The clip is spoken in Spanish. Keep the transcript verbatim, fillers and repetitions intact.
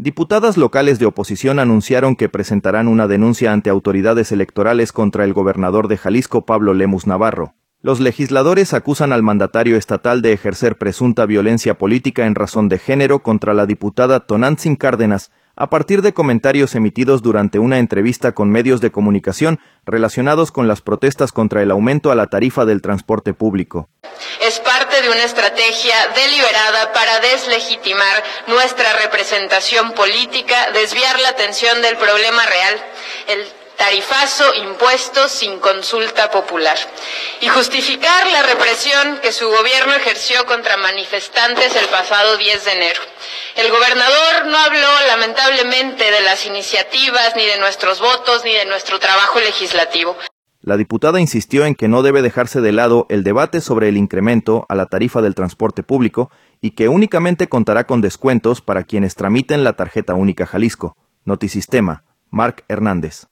Diputadas locales de oposición anunciaron que presentarán una denuncia ante autoridades electorales contra el gobernador de Jalisco, Pablo Lemus Navarro. Los legisladores acusan al mandatario estatal de ejercer presunta violencia política en razón de género contra la diputada Tonantzin Cárdenas, a partir de comentarios emitidos durante una entrevista con medios de comunicación relacionados con las protestas contra el aumento a la tarifa del transporte público. Es parte de una estrategia deliberada para deslegitimar nuestra representación política, desviar la atención del problema real, el tarifazo impuesto sin consulta popular, y justificar la represión que su gobierno ejerció contra manifestantes el pasado diez de enero. El gobernador no habló lamentablemente de las iniciativas, ni de nuestros votos, ni de nuestro trabajo legislativo. La diputada insistió en que no debe dejarse de lado el debate sobre el incremento a la tarifa del transporte público y que únicamente contará con descuentos para quienes tramiten la tarjeta única Jalisco. Notisistema, Marc Hernández.